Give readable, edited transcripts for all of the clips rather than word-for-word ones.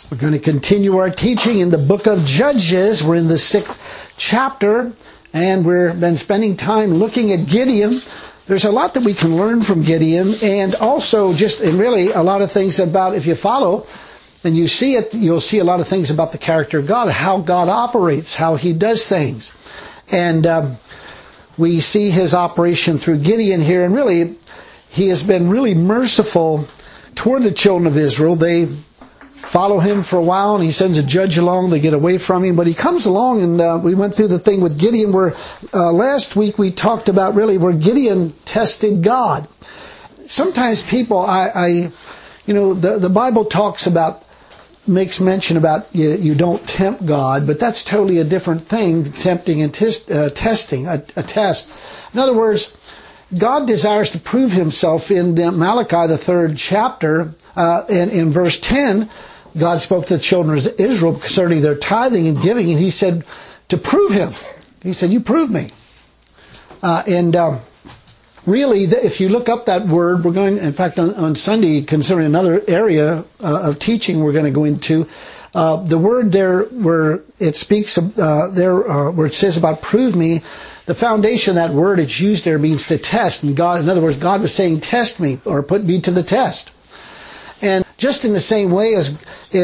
We're going to continue our teaching in the book of Judges. We're in the 6th chapter, and we've been spending time looking at Gideon. There's a lot that we can learn from Gideon, and also and really a lot of things about, if you follow and you see it, you'll see a lot of things about the character of God, how God operates, how He does things. And we see His operation through Gideon here, and really, He has been really merciful toward the children of Israel. They follow Him for a while, and He sends a judge along. They get away from Him, but He comes along, and we went through the thing with Gideon where last week we talked about really where Gideon tested God. Sometimes people, the Bible makes mention about you don't tempt God, but that's totally a different thing, tempting and testing, a test. In other words, God desires to prove Himself in Malachi, the 3rd chapter, and in verse 10, God spoke to the children of Israel concerning their tithing and giving, and He said to prove Him. He said, "You prove me." Really, if you look up that word, we're going, in fact, on Sunday, considering another area of teaching we're going to go into, the word there where it speaks, where it says about prove me, the foundation of that word it's used there means to test. And God, in other words, God was saying, test me, or put me to the test. And just in the same way as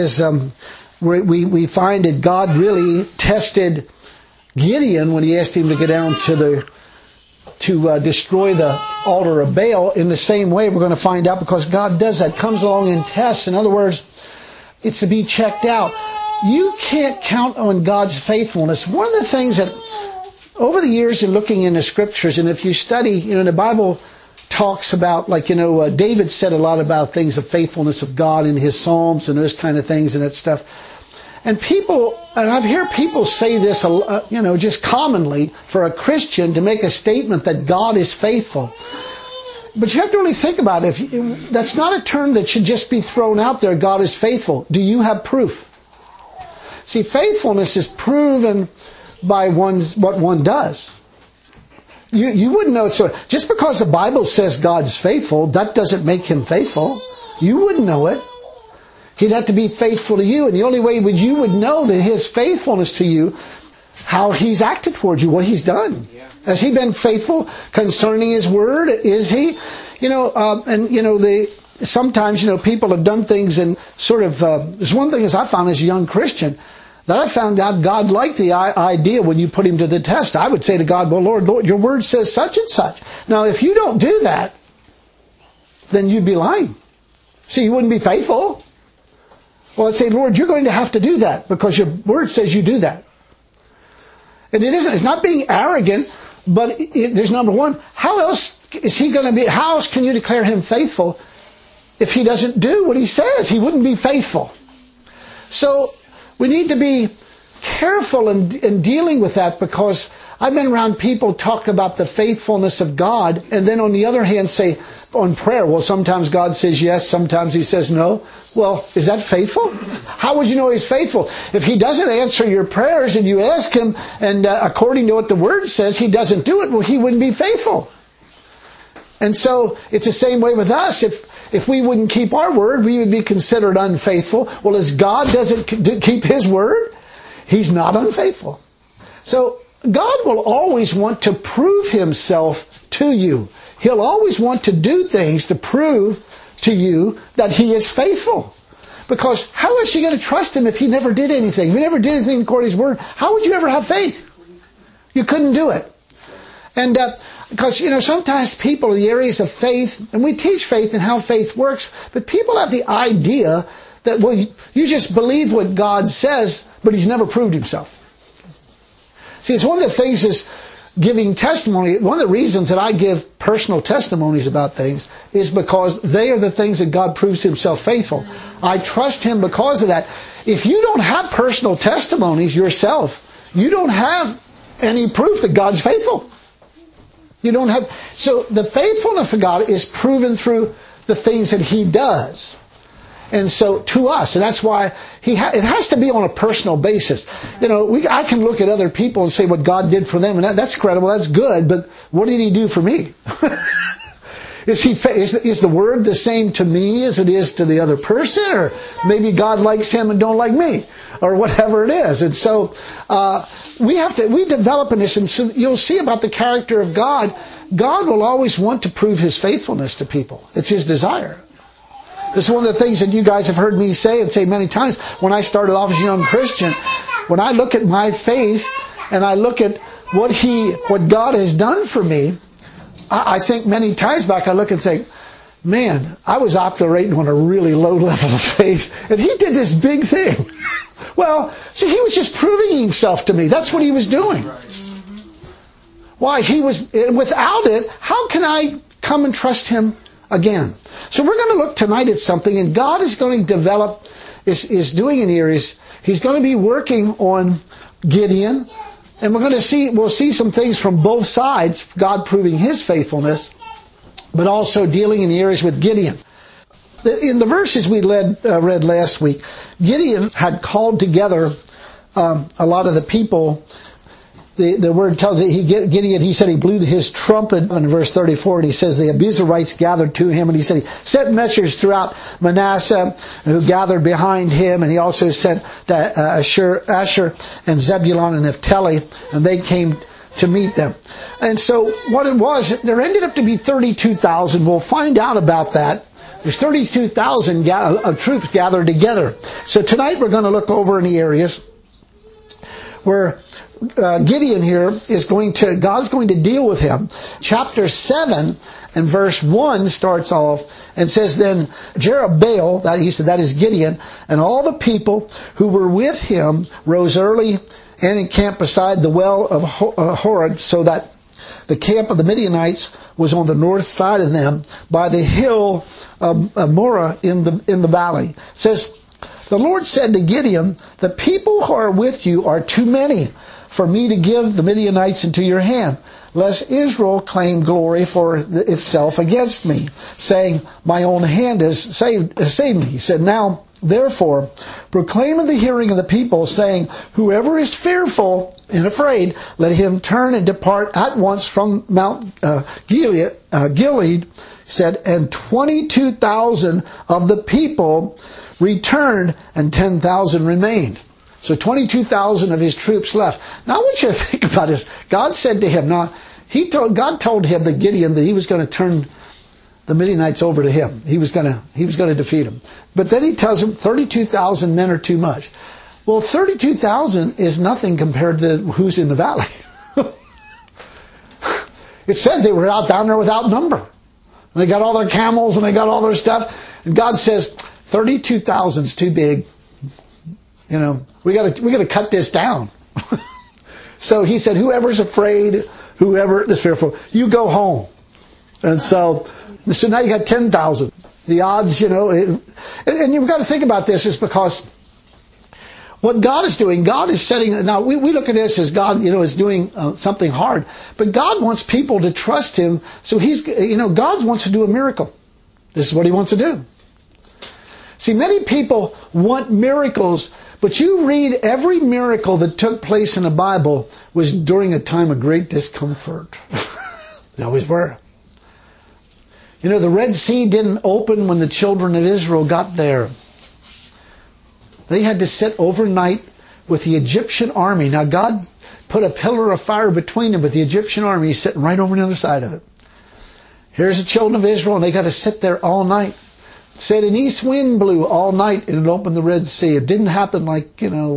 we find that God really tested Gideon when He asked him to go down to destroy the altar of Baal, in the same way we're going to find out, because God does that, comes along and tests. In other words, it's to be checked out. You can't count on God's faithfulness. One of the things that over the years in looking in the scriptures, and if you study, the Bible talks about, David said a lot about things of faithfulness of God in his Psalms and those kind of things and that stuff. And I've heard people say this, just commonly for a Christian to make a statement that God is faithful. But you have to really think about it. That's not a term that should just be thrown out there, God is faithful. Do you have proof? See, faithfulness is proven by what one does. You wouldn't know it. So just because the Bible says God's faithful, that doesn't make Him faithful. You wouldn't know it. He'd have to be faithful to you. And the only way you would know that His faithfulness to you, how He's acted towards you, what He's done. Has He been faithful concerning His word? Is He? Sometimes people have done things and there's one thing as I found as a young Christian, that I found out God liked the idea when you put Him to the test. I would say to God, well, Lord, your word says such and such. Now, if you don't do that, then you'd be lying. See, you wouldn't be faithful. Well, I'd say, Lord, you're going to have to do that because your word says you do that. And it's not being arrogant, but there's number one, how else can you declare Him faithful if He doesn't do what He says? He wouldn't be faithful. So, we need to be careful in dealing with that, because I've been around people talk about the faithfulness of God, and then on the other hand say on prayer, well, sometimes God says yes, sometimes He says no. Well, is that faithful? How would you know He's faithful? If He doesn't answer your prayers and you ask Him, and according to what the Word says, He doesn't do it, well, He wouldn't be faithful. And so, it's the same way with us. If we wouldn't keep our word, we would be considered unfaithful. Well, as God doesn't keep His word, He's not unfaithful. So, God will always want to prove Himself to you. He'll always want to do things to prove to you that He is faithful. Because how is you going to trust Him if He never did anything? If He never did anything according to His word, how would you ever have faith? You couldn't do it. And because, sometimes people in the areas of faith, and we teach faith and how faith works, but people have the idea that, well, you just believe what God says, but He's never proved Himself. See, it's one of the things is giving testimony. One of the reasons that I give personal testimonies about things is because they are the things that God proves Himself faithful. I trust Him because of that. If you don't have personal testimonies yourself, you don't have any proof that God's faithful. You don't have. So the faithfulness of God is proven through the things that He does. And so to us, and that's why it has to be on a personal basis. I can look at other people and say what God did for them, and that's credible, that's good, but what did He do for me? Is the word the same to me as it is to the other person? Or maybe God likes him and don't like me? Or whatever it is. And so, we develop in this, and so you'll see about the character of God. God will always want to prove his faithfulness to people. It's his desire. This is one of the things that you guys have heard me say and say many times when I started off as a young Christian. When I look at my faith and I look at what God has done for me, I think many times back I look and say, man, I was operating on a really low level of faith and he did this big thing. Well, see, he was just proving himself to me. That's what he was doing. Why? Without it, how can I come and trust him again? So we're going to look tonight at something, and God is going to develop, is doing in areas. He's going to be working on Gideon, and we'll see some things from both sides, God proving his faithfulness, but also dealing in the areas with Gideon. In the verses we read last week, Gideon had called together a lot of the people. The word tells it, Gideon, he said he blew his trumpet in verse 34, and he says the Abiezrites gathered to him, and he said he sent messengers throughout Manasseh who gathered behind him, and he also sent Asher and Zebulun and Naphtali, and they came to meet them. And so what it was, there ended up to be 32,000. We'll find out about that. There's 32,000 troops gathered together. So tonight we're going to look over in the areas where Gideon here God's going to deal with him. Chapter 7 and verse 1 starts off and says, then Jerubbaal, that is Gideon, and all the people who were with him rose early and encamped beside the well of Horeb, so that the camp of the Midianites was on the north side of them by the hill of Moreh in the valley. It says, the Lord said to Gideon, the people who are with you are too many for me to give the Midianites into your hand, lest Israel claim glory for itself against me, saying, my own hand has saved me. He said, now, therefore, proclaim in the hearing of the people, saying, whoever is fearful and afraid, let him turn and depart at once from Mount Gilead. He said, and 22,000 of the people returned, and 10,000 remained. So 22,000 of his troops left. Now I want you to think about this. God said to him, God told him that Gideon, that he was going to turn the Midianites over to him. He was going to defeat them. But then he tells him 32,000 men are too much. Well, 32,000 is nothing compared to who's in the valley. It said they were out down there without number. And they got all their camels and they got all their stuff. And God says, 32,000 is too big. We got to cut this down. So he said, whoever's afraid, whoever is fearful, you go home. And so now you got 10,000. The odds, and you've got to think about this, is because what God is doing, God is setting, now we look at this as God, is doing something hard, but God wants people to trust him. So God wants to do a miracle. This is what he wants to do. See, many people want miracles, but you read every miracle that took place in the Bible was during a time of great discomfort. They always were. The Red Sea didn't open when the children of Israel got there. They had to sit overnight with the Egyptian army. Now God put a pillar of fire between them, but the Egyptian army is sitting right over on the other side of it. Here's the children of Israel, and they got to sit there all night. It said an east wind blew all night and it opened the Red Sea. It didn't happen like,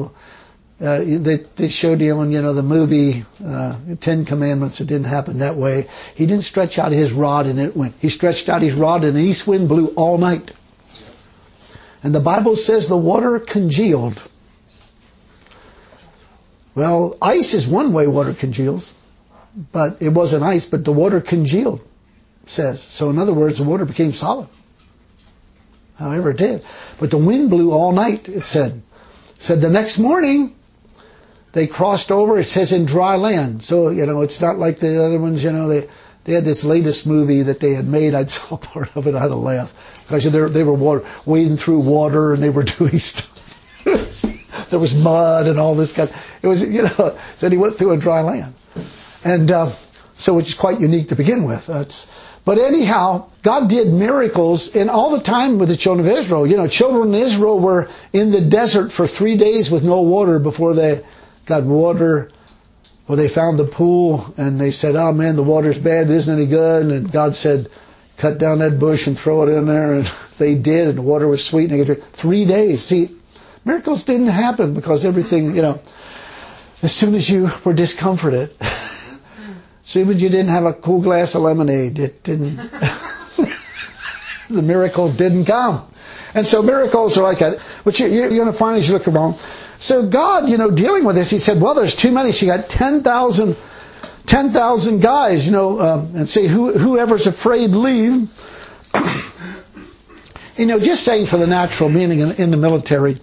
they showed you on, the movie, 10 Commandments. It didn't happen that way. He didn't stretch out his rod and it went. He stretched out his rod and an east wind blew all night. And the Bible says the water congealed. Well, ice is one way water congeals. But it wasn't ice, but the water congealed, says. So in other words, the water became solid. However it did. But the wind blew all night, it said. It said the next morning, they crossed over, it says in dry land. So, it's not like the other ones, they had this latest movie that they had made. I saw part of it, I had to laugh. Because they were wading through water and they were doing stuff. There was mud and all this kind. It was, so he went through a dry land. And So which is quite unique to begin with. But anyhow, God did miracles in all the time with the children of Israel. You know, children of Israel were in the desert for 3 days with no water before they got water. Well, they found the pool and they said, oh man, the water's bad. It isn't any good. And God said, cut down that bush and throw it in there. And they did, and the water was sweet. And they could drink 3 days. See, miracles didn't happen because everything, you know, as soon as you were discomforted, as soon as you didn't have a cool glass of lemonade, it didn't, the miracle didn't come. And so miracles are like that, which you're going to find as you look around. So God, you know, dealing with this, He said, well, there's too many. So you got 10,000 guys, you know, and say, whoever's afraid, leave. You know, just saying for the natural meaning in the military,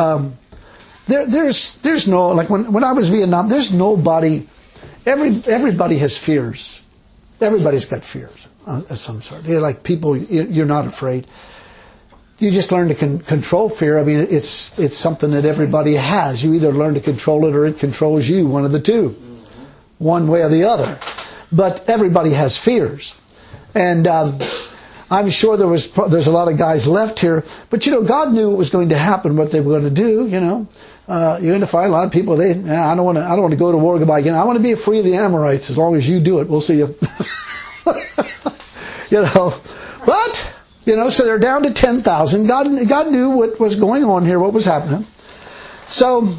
there's no, like when I was in Vietnam, there's nobody, everybody has fears. Everybody's got fears of some sort. You're like people, you're not afraid. You just learn to control fear. I mean, it's something that everybody has. You either learn to control it or it controls you, one of the two. One way or the other. But everybody has fears. And I'm sure there's a lot of guys left here. But, you know, God knew what was going to happen, what they were going to do, you know. You're going to find a lot of people, I don't want to go to war goodbye again. I want to be free of the Amorites as long as you do it. We'll see you. You know. But, you know, so they're down to 10,000. God knew what was going on here, what was happening. So,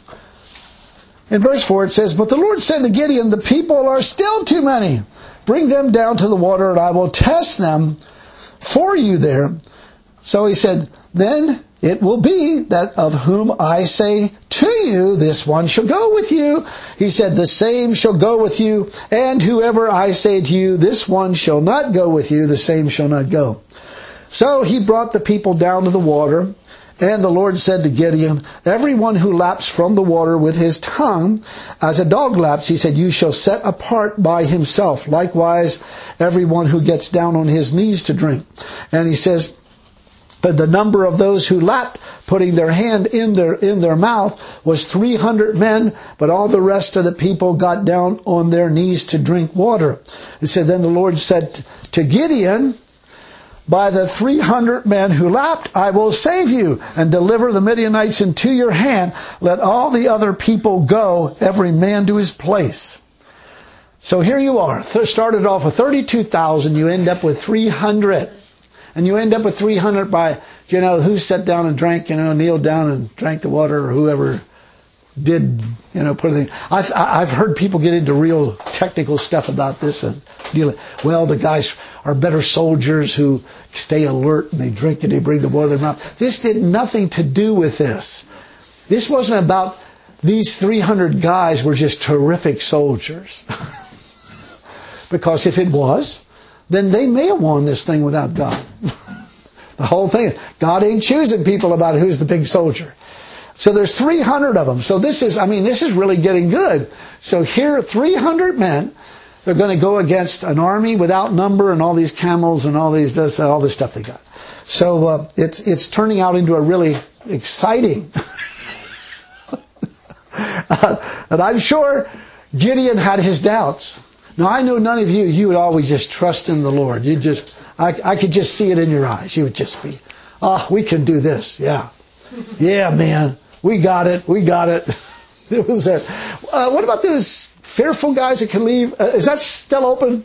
in verse 4 it says, but the Lord said to Gideon, the people are still too many. Bring them down to the water and I will test them for you there. So he said, then it will be that of whom I say to you, this one shall go with you. He said, the same shall go with you. And whoever I say to you, this one shall not go with you, the same shall not go. So he brought the people down to the water. And the Lord said to Gideon, everyone who laps from the water with his tongue, as a dog laps, he said, you shall set apart by himself. Likewise, everyone who gets down on his knees to drink. And he says, but the number of those who lapped, putting their hand in their mouth, was 300 men, but all the rest of the people got down on their knees to drink water. It said, then the Lord said to Gideon, by the 300 men who lapped, I will save you and deliver the Midianites into your hand. Let all the other people go, every man to his place. So here you are. Started off with 32,000. You end up with 300. And you end up with 300 by, you know, who sat down and drank, you know, kneeled down and drank the water, or whoever did, you know, put anything. I've heard people get into real technical stuff about this and dealing. Well, the guys are better soldiers who stay alert and they drink and they bring the water to their mouth. This did nothing to do with this. This wasn't about these 300 guys were just terrific soldiers. Because if it was, then they may have won this thing without God. The whole thing. God ain't choosing people about who's the big soldier. So there's 300 of them. So this is really getting good. So here, 300 men, they're going to go against an army without number and all these camels and all this stuff they got. So it's turning out into a really exciting. And I'm sure Gideon had his doubts. Now I know none of you would always just trust in the Lord. I could just see it in your eyes. You would just be, we can do this. Yeah. Yeah, man. We got it. It was there. What about those fearful guys that can leave? Is that still open?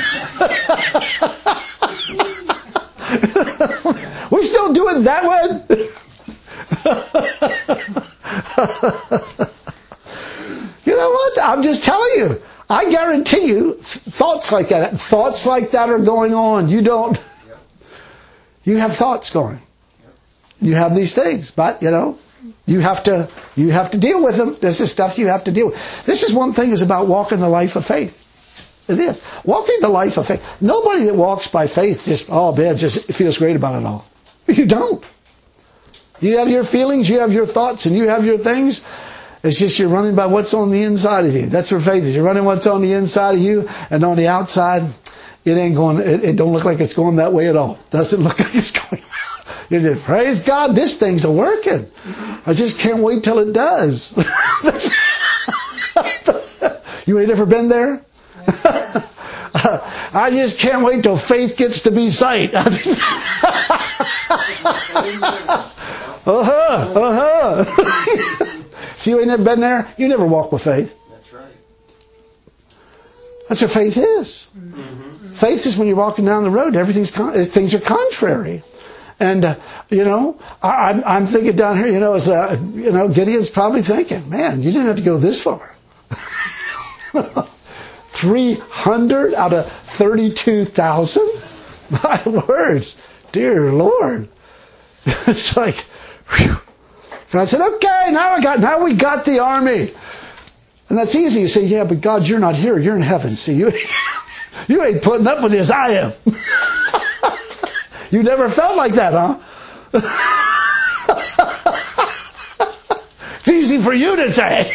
We're still doing that one? You know what? I'm just telling you. I guarantee you, thoughts like that are going on. You have thoughts going. You have these things, but, you know, you have to deal with them. This is stuff you have to deal with. This is one thing is about walking the life of faith. It is. Walking the life of faith. Nobody that walks by faith just feels great about it all. You don't. You have your feelings, you have your thoughts, and you have your things. It's just you're running by what's on the inside of you. That's where faith is. You're running what's on the inside of you, and on the outside, it ain't going, it don't look like it's going that way at all. Doesn't look like it's going. You just, praise God, this thing's working. I just can't wait till it does. You ain't ever been there? I just can't wait till faith gets to be sight. See, you ain't never been there? You never walk with faith. That's right. That's what faith is. Mm-hmm. Faith is when you're walking down the road, things are contrary. And, I'm thinking down here, Gideon's probably thinking, man, you didn't have to go this far. 300 out of 32,000? My words, dear Lord. It's like, whew. God said, okay, now we got the army. And that's easy. You say, yeah, but God, you're not here. You're in heaven. See, you ain't putting up with this. I am. You never felt like that, huh? It's easy for you to say.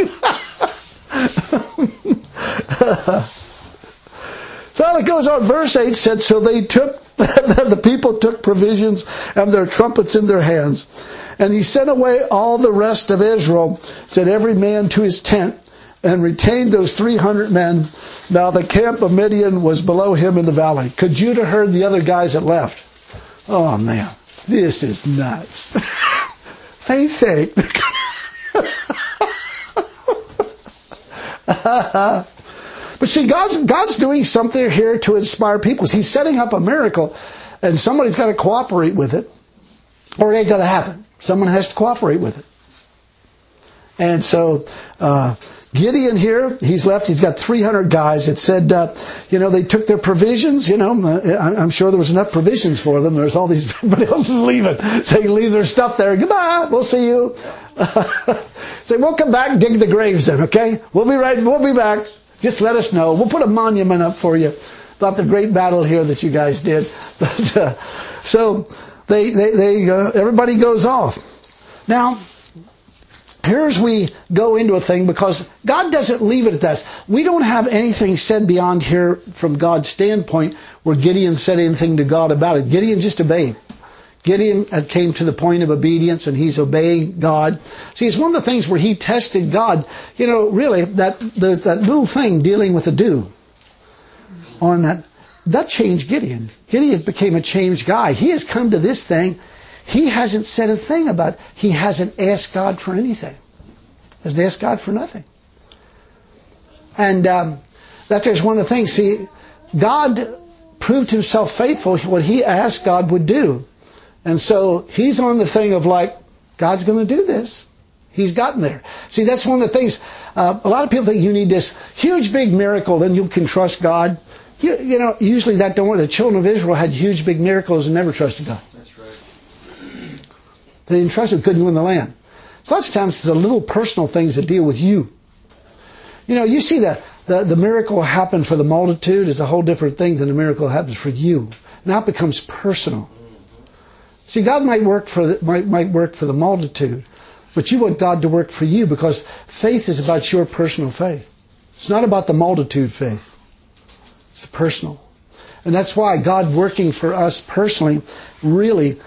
So it goes on. Verse 8 said, so the people took provisions and their trumpets in their hands. And he sent away all the rest of Israel, said every man to his tent, and retained those 300 men. Now the camp of Midian was below him in the valley. Could Judah heard the other guys that left? Oh man, this is nuts. They think. But see, God's doing something here to inspire people. He's setting up a miracle, and somebody's got to cooperate with it, or it ain't going to happen. Someone has to cooperate with it. And so, Gideon here, he's left, he's got 300 guys. It said, they took their provisions, I'm sure there was enough provisions for them. There's all these, everybody else is leaving. So they leave their stuff there. Goodbye, we'll see you. Say, we'll come back and dig the graves then, okay? We'll be back. Just let us know. We'll put a monument up for you about the great battle here that you guys did. But, so, everybody goes off. Now, here's we go into a thing, because God doesn't leave it at that. We don't have anything said beyond here from God's standpoint where Gideon said anything to God about it. Gideon just obeyed. Gideon came to the point of obedience, and he's obeying God. See, it's one of the things where he tested God. Really, that little thing dealing with the dew on that changed Gideon. Gideon became a changed guy. He has come to this thing. He hasn't said a thing about it. He hasn't asked God for anything. Hasn't asked God for nothing. And that there's one of the things. See, God proved himself faithful. What he asked, God would do. And so he's on the thing of like, God's going to do this. He's gotten there. See, that's one of the things. A lot of people think you need this huge big miracle, then you can trust God. Usually that don't work. The children of Israel had huge big miracles and never trusted God. That's right. They didn't trust him, couldn't win the land. So lots of times it's the little personal things that deal with you. You see the miracle happen for the multitude is a whole different thing than the miracle happens for you. Now it becomes personal. See, God might work for the multitude, but you want God to work for you, because faith is about your personal faith. It's not about the multitude faith. It's personal. And that's why God working for us personally really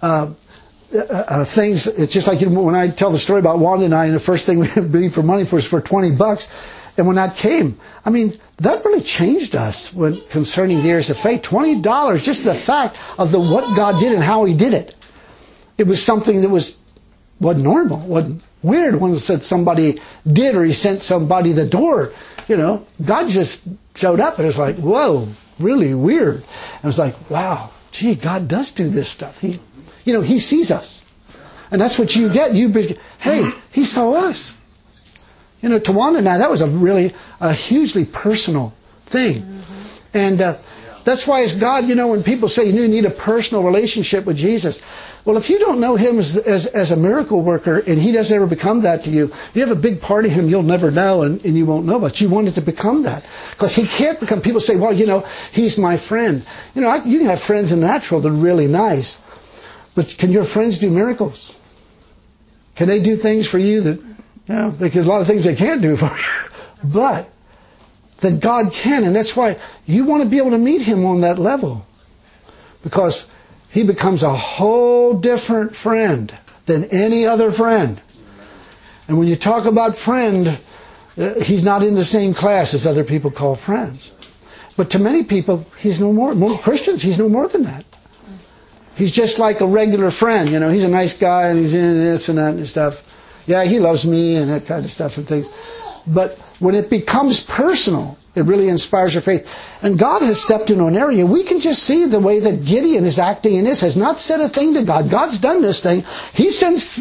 things. It's just like when I tell the story about Wanda and I, and the first thing we believed for money was for $20. And when that came, that really changed us when concerning the areas of faith. $20, just the fact of what God did and how He did it. It was something that wasn't normal, wasn't weird. When it said somebody did, or He sent somebody the door, God just showed up, and it was like, whoa, really weird. And it was like, wow, gee, God does do this stuff. He sees us, and that's what you get. Hey, He saw us. Tawanda and I, that was a hugely personal thing. Mm-hmm. And that's why it's God, when people say you need a personal relationship with Jesus. Well, if you don't know Him as a miracle worker, and He doesn't ever become that to you, you have a big part of Him you'll never know, and you won't know, but you want it to become that. Because He can't become, people say, well, He's my friend. You can have friends in the natural that are really nice, but can your friends do miracles? Can they do things for you that, there's a lot of things they can't do for you, but that God can. And that's why you want to be able to meet Him on that level, because He becomes a whole different friend than any other friend. And when you talk about friend, He's not in the same class as other people call friends. But to many people, he's no more Christians, he's no more than that. He's just like a regular friend, you know. He's a nice guy and he's in this and that and stuff. Yeah, he loves me and that kind of stuff and things. But when it becomes personal, it really inspires your faith. And God has stepped into an area. We can just see the way that Gideon is acting in this. Has not said a thing to God. God's done this thing. He sends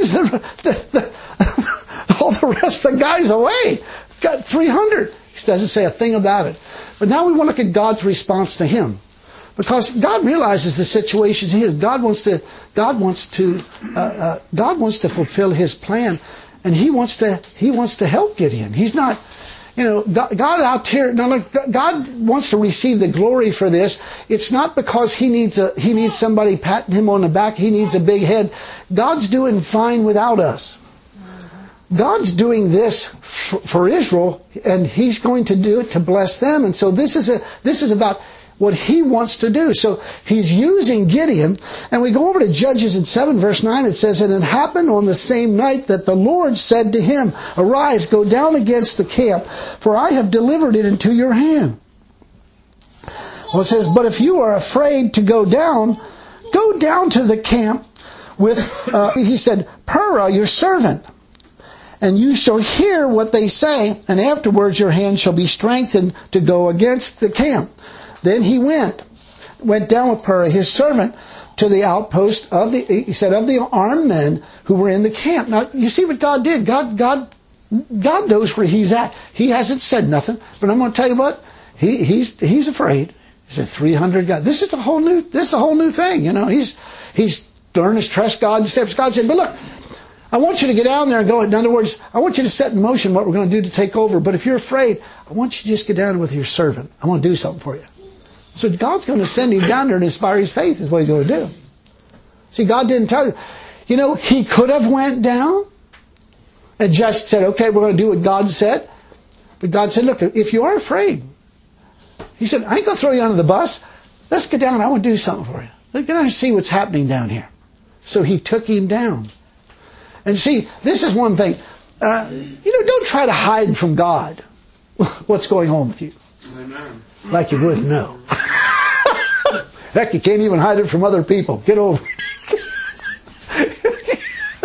all the rest of the guys away. He's got 300. He doesn't say a thing about it. But now we want to look at God's response to him. Because God realizes the situation he is. God wants to fulfill his plan. And he wants to help Gideon. He's not, you know, God out here. Now look, God wants to receive the glory for this. It's not because he needs somebody patting him on the back. He needs a big head. God's doing fine without us. God's doing this for Israel, and he's going to do it to bless them. And so this is about what he wants to do. So he's using Gideon. And we go over to Judges in 7 verse 9. It says, "And it happened on the same night that the Lord said to him, 'Arise, go down against the camp, for I have delivered it into your hand.'" Well, it says, "But if you are afraid to go down to the camp with," he said, "Purah, your servant. And you shall hear what they say, and afterwards your hand shall be strengthened to go against the camp." Then he went down with Purah, his servant, to the outpost of the armed men who were in the camp. Now, you see what God did. God knows where he's at. He hasn't said nothing, but I'm going to tell you what, he's afraid. He said 300 guys. This is a whole new thing, you know. He's learned to trust God's steps. God said, "But look, I want you to get down there and go." In other words, I want you to set in motion what we're going to do to take over. But if you're afraid, I want you to just get down with your servant. I want to do something for you. So God's going to send him down there and inspire his faith is what he's going to do. See, God didn't tell you. You know, he could have went down and just said, "Okay, we're going to do what God said." But God said, "Look, if you are afraid," he said, "I ain't going to throw you under the bus. Let's get down and I want to do something for you. Let's get down and see what's happening down here." So he took him down. And see, this is one thing. Don't try to hide from God what's going on with you. Amen. Like you wouldn't know. Heck, you can't even hide it from other people. Get over it.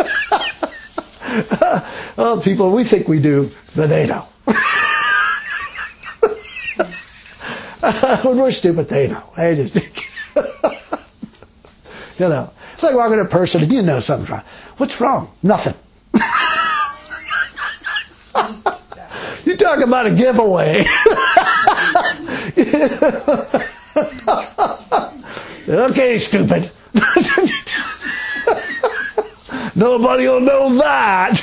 Oh, people, we think we do, but they know. When we're stupid, they know. They just you know. It's like walking to a person and you know something's wrong. What's wrong? Nothing. You talk about a giveaway. Okay, stupid. Nobody will know that.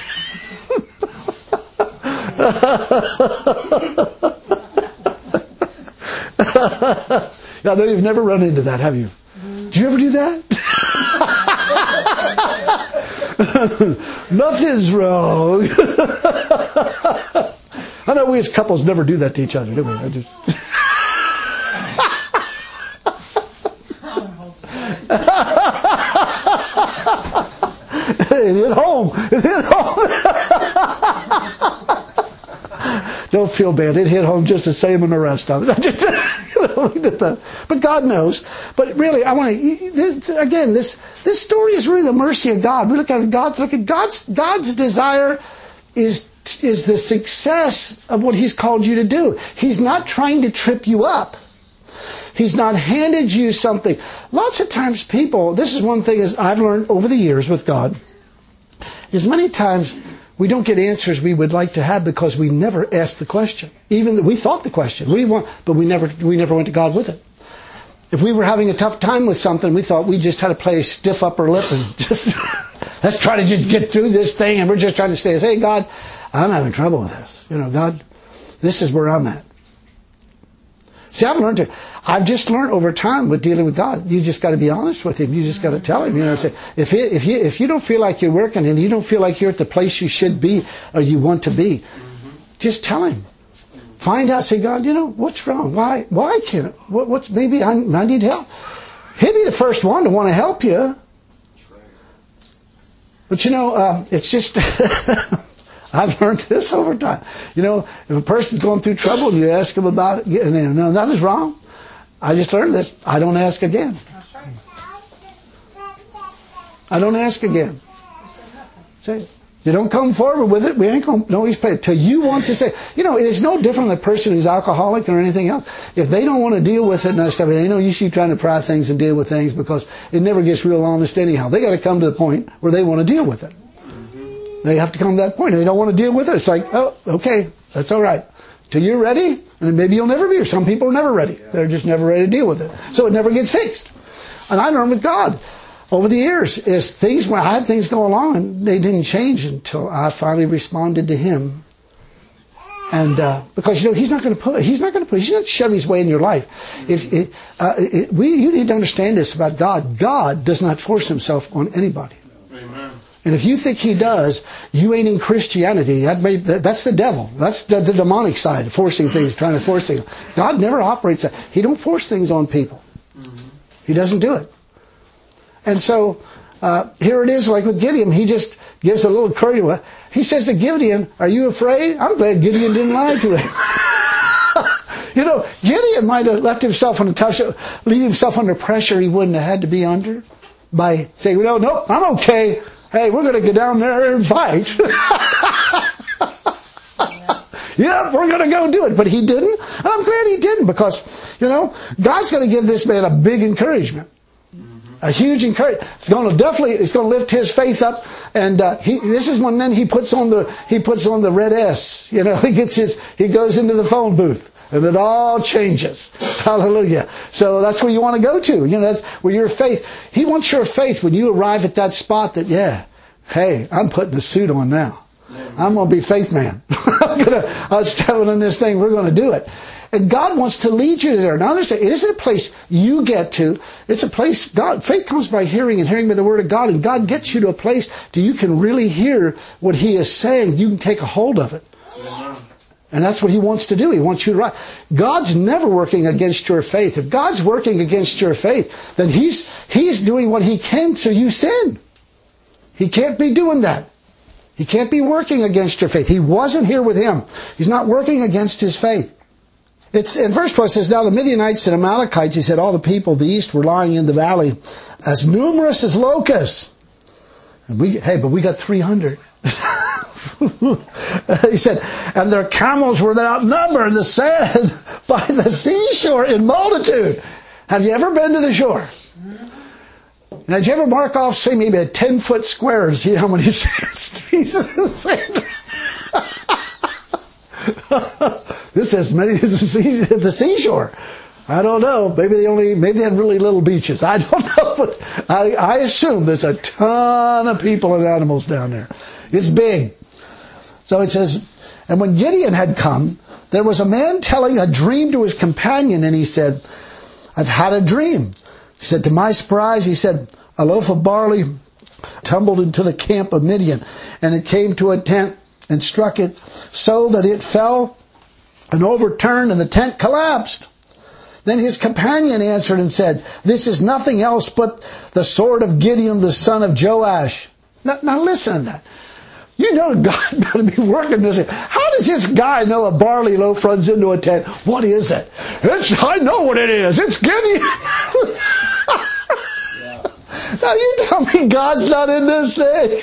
I know you've never run into that, have you? Did you ever do that? Nothing's wrong. I know we as couples never do that to each other, do we? It hit home. Don't feel bad. It hit home just the same in the rest of it. But God knows. But really, I want to, again, this story is really the mercy of God. We look at God's desire is the success of what He's called you to do. He's not trying to trip you up. He's not handed you something. Lots of times people, this is one thing I've learned over the years with God, is many times we don't get answers we would like to have because we never asked the question. Even we thought the question, but we never went to God with it. If we were having a tough time with something, we thought we just had to play stiff upper lip and just let's try to just get through this thing, and we're just trying to stay. Hey, God, I'm having trouble with this. God, this is where I'm at. See, I've just learned over time with dealing with God. You just got to be honest with Him. You just got to tell Him. Say, if you don't feel like you're working and you don't feel like you're at the place you should be or you want to be, just tell Him. Find out. Say, God, what's wrong? Why can't it? Maybe I need help. He'll be the first one to want to help you. But it's just I've learned this over time. You know, if a person's going through trouble and you ask them about it, and they know nothing's wrong, I just learned this. I don't ask again. I don't ask again. Say, if you don't come forward with it, we ain't going to always pay it. Till you want to say, you know, it's no different than a person who's alcoholic or anything else. If they don't want to deal with it and that stuff, they know you keep trying to pry things and deal with things because it never gets real honest anyhow. They got to come to the point where they want to deal with it. They have to come to that point. They don't want to deal with it. It's like, oh, okay, that's all right. Till you're ready, and maybe you'll never be. Or some people are never ready. They're just never ready to deal with it. So it never gets fixed. And I learned with God over the years is things when I had things go along and they didn't change until I finally responded to Him. And because you know he's not going to shove His way in your life. You need to understand this about God. God does not force Himself on anybody. Amen. And if you think He does, you ain't in Christianity. That's the devil. That's the demonic side, forcing things, trying to force things. God never operates that. He don't force things on people. He doesn't do it. And so, here it is, like with Gideon, he just gives a little encouragement. He says to Gideon, are you afraid? I'm glad Gideon didn't lie to him. You know, Gideon might have left himself leave himself under pressure he wouldn't have had to be under by saying, no, I'm okay. Hey, we're going to go down there and fight. Yeah, we're going to go do it. But he didn't. And I'm glad he didn't because, you know, God's going to give this man a big encouragement. A huge encouragement. It's going to lift his faith up. And, this is when then he puts on the red S. You know, he goes into the phone booth. And it all changes. Hallelujah. So that's where you want to go to. You know, that's where your faith, He wants your faith when you arrive at that spot that, yeah, hey, I'm putting a suit on now. I'm going to be faith man. I'm stepping in this thing. We're going to do it. And God wants to lead you there. Now understand, it isn't a place you get to. It's a place, faith comes by hearing and hearing by the Word of God. And God gets you to a place that you can really hear what He is saying. You can take a hold of it. And that's what He wants to do. He wants you to rise. God's never working against your faith. If God's working against your faith, then He's doing what He can so you sin. He can't be doing that. He can't be working against your faith. He wasn't here with him. He's not working against his faith. It's in verse 12 it says, now the Midianites and Amalekites, he said, all the people of the east were lying in the valley as numerous as locusts. And but we got 300. He said, and their camels were outnumbered in the sand by the seashore in multitude. Have you ever been to the shore? Now, did you ever mark off, say, maybe a 10-foot square and see how many pieces of sand? This is many at the seashore. I don't know. Maybe they had really little beaches. I don't know, but I assume there's a ton of people and animals down there. It's big. So it says, and when Gideon had come, there was a man telling a dream to his companion, and he said, I've had a dream. He said, to my surprise, he said, a loaf of barley tumbled into the camp of Midian, and it came to a tent and struck it so that it fell and overturned, and the tent collapsed. Then his companion answered and said, this is nothing else but the sword of Gideon, the son of Joash. Now listen to that. You know God better be working this. How does this guy know a barley loaf runs into a tent? What is it? I know what it is. It's Gideon. Now you tell me God's not in this thing.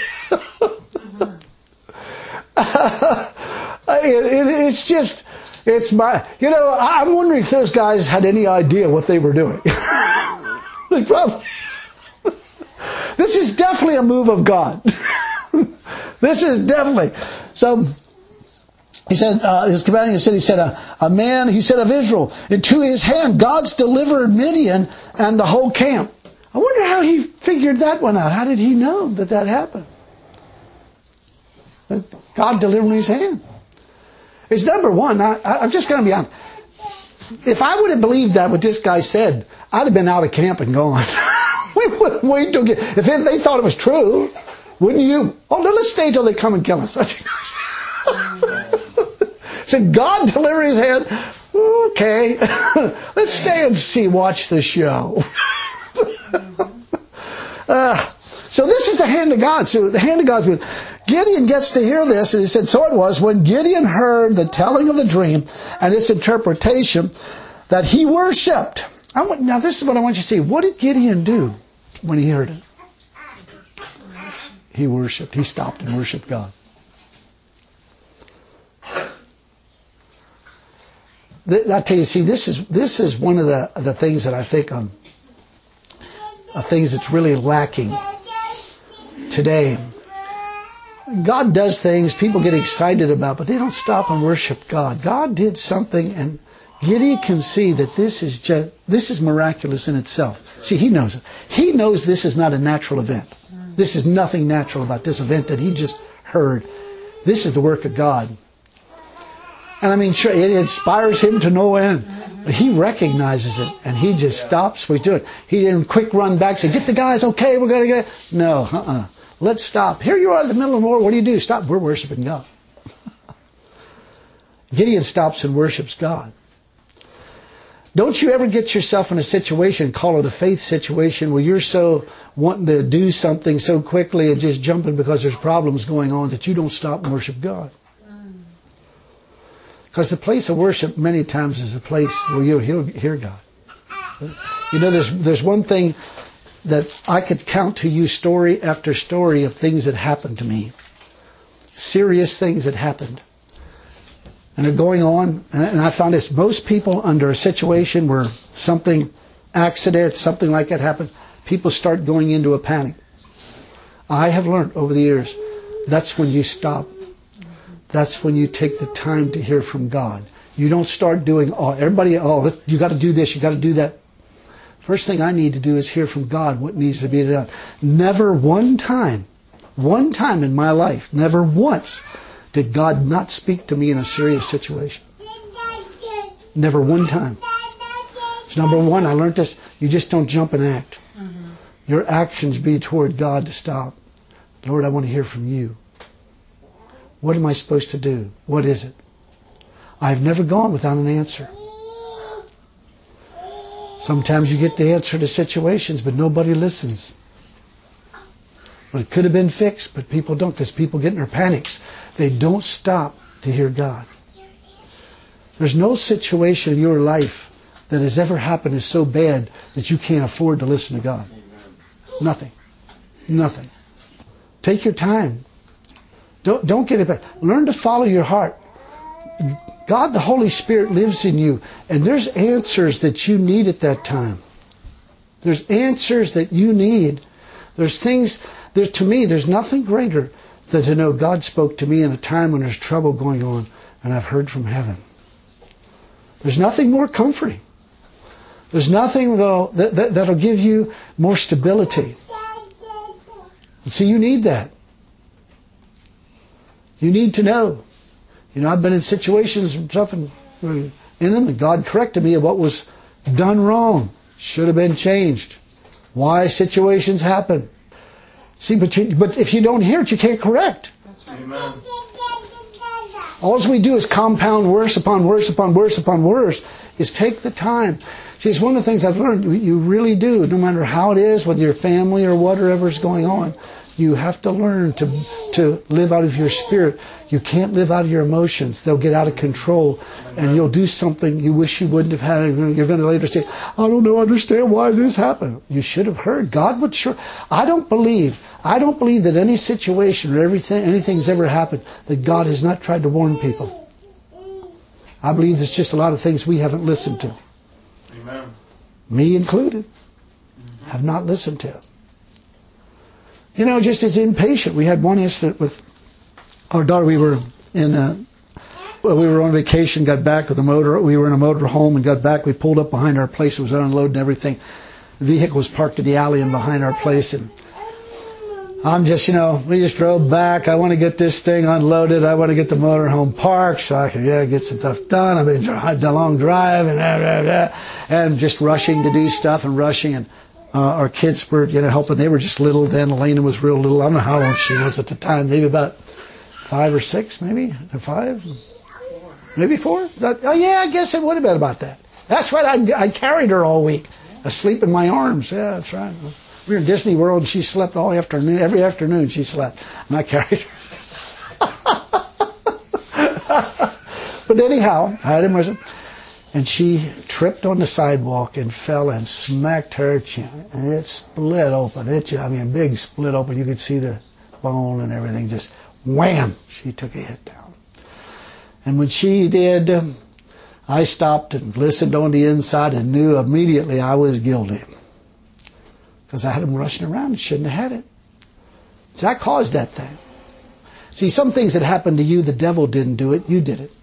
I'm wondering if those guys had any idea what they were doing. They probably. This is definitely a move of God. This is definitely. So, he said, his companion said, a man, he said, of Israel, into his hand, God's delivered Midian and the whole camp. I wonder how he figured that one out. How did he know that happened? God delivered his hand. It's number one. I'm just going to be honest. If I would have believed that what this guy said, I'd have been out of camp and gone. We wouldn't wait till if they thought it was true, wouldn't you? Oh, no, let's stay till they come and kill us. So God delivered his hand. Okay, let's stay and watch the show. So this is the hand of God. So the hand of God's with Gideon gets to hear this, and he said, so it was when Gideon heard the telling of the dream and its interpretation that he worshipped. Now this is what I want you to see. What did Gideon do when he heard it? He worshipped. He stopped and worshipped God. I tell you, see, this is one of the things that I think of things that's really lacking today. God does things people get excited about, but they don't stop and worship God. God did something, and Gideon can see that this is miraculous in itself. See, he knows it. He knows this is not a natural event. This is nothing natural about this event that he just heard. This is the work of God. And I mean, sure, it inspires him to no end. But he recognizes it, and he just stops. We do it. He didn't quick run back, say, get the guys, okay, we're going to get it. No, Let's stop. Here you are in the middle of the war. What do? Stop. We're worshiping God. Gideon stops and worships God. Don't you ever get yourself in a situation, call it a faith situation, where you're so wanting to do something so quickly and just jumping because there's problems going on that you don't stop and worship God. Because the place of worship many times is the place where you'll hear God. You know, there's one thing that I could count to you story after story of things that happened to me. Serious things that happened. And they're going on, and I found this, most people under a situation where something, accident, something like that happened, people start going into a panic. I have learned over the years, that's when you stop. That's when you take the time to hear from God. You don't start doing, you got to do this, you got to do that. First thing I need to do is hear from God what needs to be done. Never one time in my life, never once did God not speak to me in a serious situation. Never one time. So number one, I learned this, you just don't jump and act. Your actions be toward God to stop. Lord, I want to hear from you. What am I supposed to do? What is it? I've never gone without an answer. Sometimes you get the answer to situations, but nobody listens. Well, it could have been fixed, but people don't, because people get in their panics. They don't stop to hear God. There's no situation in your life that has ever happened is so bad that you can't afford to listen to God. Nothing. Nothing. Take your time. Don't get it back. Learn to follow your heart. God, the Holy Spirit, lives in you. And there's answers that you need at that time. There's answers that you need. There's things, to me, there's nothing greater than to know God spoke to me in a time when there's trouble going on and I've heard from heaven. There's nothing more comforting. There's nothing, though, that'll give you more stability. And see, you need that. You need to know. You know, I've been in situations in them, and God corrected me of what was done wrong. Should have been changed. Why situations happen. See, but if you don't hear it, you can't correct. Amen. All we do is compound worse upon worse upon worse upon worse, is take the time. See, it's one of the things I've learned. You really do, no matter how it is, whether your family or whatever's going on, you have to learn to live out of your spirit. You can't live out of your emotions. They'll get out of control, and you'll do something you wish you wouldn't have had. You're going to later say, I don't understand why this happened. You should have heard. God would sure. I don't believe that any situation or anything's ever happened that God has not tried to warn people. I believe there's just a lot of things we haven't listened to. Amen. Me included. Have not listened to it. You know, just as impatient. We had one incident with our daughter. We were on vacation, got back with a motor. We were in a motor home and got back. We pulled up behind our place. It was unloading everything. The vehicle was parked in the alley and behind our place. And I'm just, we just drove back. I want to get this thing unloaded. I want to get the motor home parked so I can get some stuff done. I've been a long drive and just rushing to do stuff and rushing. And our kids were, helping. They were just little then. Elena was real little. I don't know how old she was at the time. Maybe about 5 or 6, maybe? 5? Maybe 4? Oh, yeah, I guess it would have been about that. That's right. I carried her all week, asleep in my arms. Yeah, that's right. We were in Disney World and she slept all afternoon. Every afternoon she slept. And I carried her. But anyhow, I had him, and she tripped on the sidewalk and fell and smacked her chin. And it split open. Big split open. You could see the bone and everything. Just wham! She took a hit down. And when she did, I stopped and listened on the inside and knew immediately I was guilty. Because I had him rushing around and shouldn't have had it. See, I caused that thing. See, some things that happened to you, the devil didn't do it. You did it.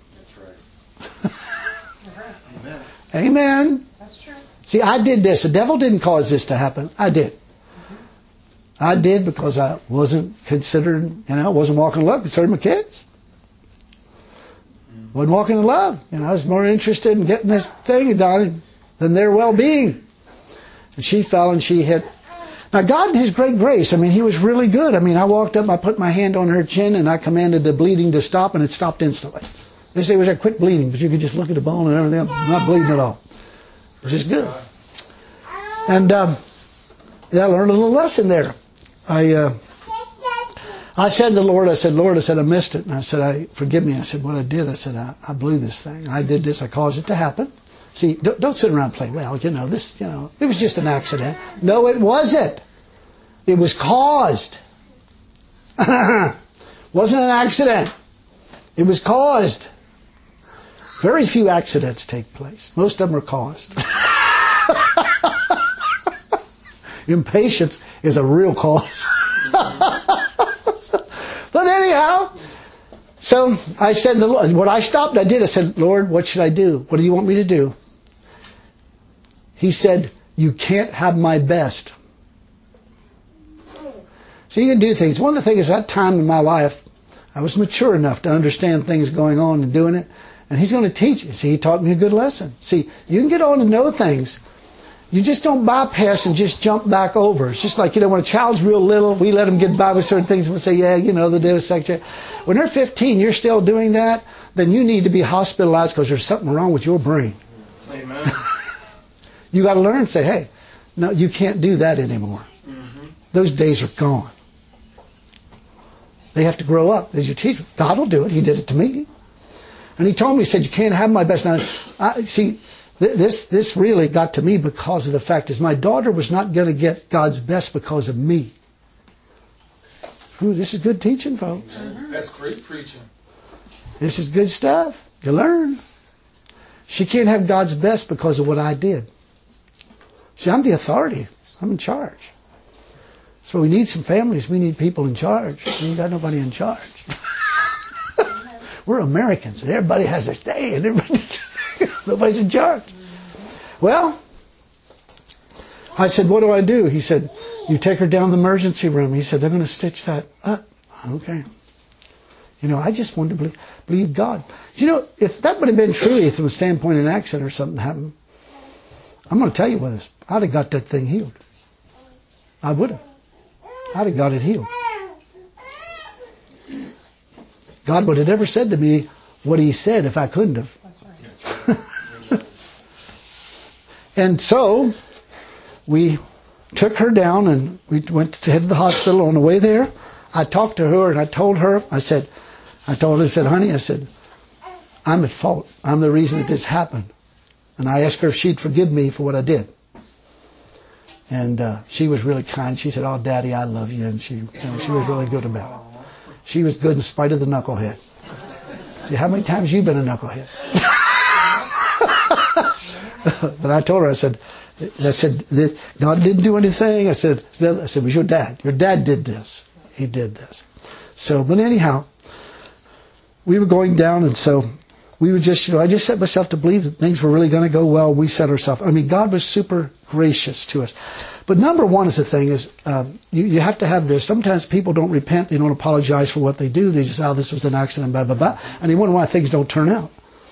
Amen. Amen. That's true. See, I did this. The devil didn't cause this to happen. I did. I did because I wasn't considering, I wasn't walking in love, considering my kids. Wasn't walking in love. I was more interested in getting this thing done than their well-being. And she fell and she hit. Now, God in His great grace, He was really good. I walked up, I put my hand on her chin, and I commanded the bleeding to stop, and it stopped instantly. They say it was a quick bleeding, but you could just look at the bone and everything, not bleeding at all. It was just good. And I learned a little lesson there. I said to the Lord, Lord, I missed it. And I said, forgive me. I said, what I did, I blew this thing. I did this. I caused it to happen. See, don't sit around and play, it was just an accident. No, it wasn't. It was caused. Wasn't an accident. It was caused. Very few accidents take place. Most of them are caused. Impatience is a real cause. But anyhow, so I said to the Lord, when I stopped, I said, Lord, what should I do? What do you want me to do? He said, you can't have my best. So you can do things. One of the things, that time in my life, I was mature enough to understand things going on and doing it. And He's going to teach you. See, He taught me a good lesson. See, you can get on to know things. You just don't bypass and just jump back over. It's just like, when a child's real little, we let them get by with certain things and we say, they did a section. When they're 15, you're still doing that, then you need to be hospitalized because there's something wrong with your brain. Amen. You got to learn and say, hey, no, you can't do that anymore. Mm-hmm. Those days are gone. They have to grow up as you teach. God will do it. He did it to me. And He told me, He said, you can't have my best. Now, this really got to me because of the fact is my daughter was not going to get God's best because of me. Ooh, this is good teaching, folks. Mm-hmm. That's great preaching. This is good stuff. You learn. She can't have God's best because of what I did. See, I'm the authority. I'm in charge. So we need some families. We need people in charge. We ain't got nobody in charge. We're Americans, and everybody has their say, and nobody's in charge. Well, I said, what do I do? He said, you take her down to the emergency room. He said, they're going to stitch that up. Okay. I just wanted to believe God. If that would have been true from the standpoint of an accident or something happened, I'm going to tell you what this. I'd have got that thing healed. I would have. I'd have got it healed. God would have never said to me what He said if I couldn't have. That's right. And so we took her down and we went to head to the hospital. On the way there, I talked to her and I told her, I said, honey, I'm at fault. I'm the reason that this happened. And I asked her if she'd forgive me for what I did. And she was really kind. She said, oh, Daddy, I love you. And she was really good about it. She was good in spite of the knucklehead. See, how many times you been a knucklehead? But I told her, I said, God didn't do anything. I said, it was your dad. Your dad did this. He did this. So, but anyhow, we were going down, and so we were just, I just set myself to believe that things were really going to go well. We set ourselves. God was super gracious to us. But number one is the thing is, you have to have this. Sometimes people don't repent. They don't apologize for what they do. They just, this was an accident, blah, blah, blah. And they wonder why things don't turn out.